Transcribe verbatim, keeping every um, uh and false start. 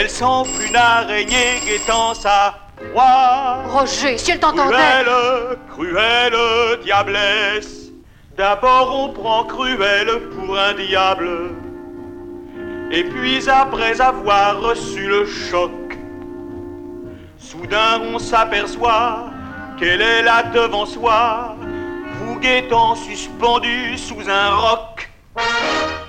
semble une araignée guettant sa proie. Roger, si elle t'entendait. Cruelle, cruelle diablesse. D'abord on prend Cruelle pour un diable. Et puis après avoir reçu le choc, soudain on s'aperçoit qu'elle est là devant soi, vous guettant suspendu sous un roc.